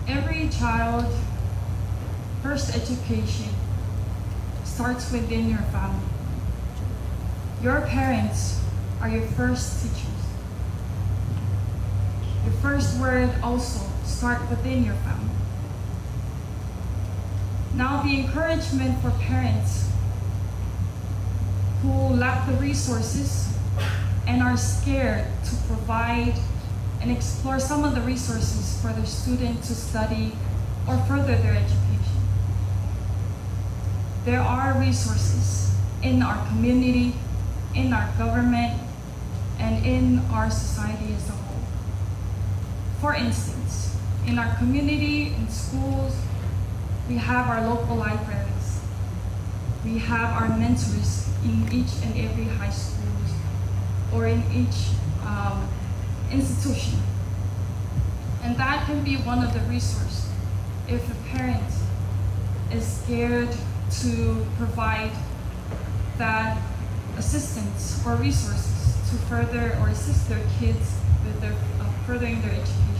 Every child, first education starts within your family. Your parents are your first teachers. Your first word also start within your family. Now the encouragement for parents who lack the resources and are scared to provide and explore some of the resources for their student to study or further their education. There are resources in our community, in our government, and in our society as a whole. For instance, in our community, in schools, we have our local libraries. We have our mentors in each and every high schools or in each institution. And that can be one of the resources if a parent is scared to provide that assistance or resources to further or assist their kids with their furthering their education.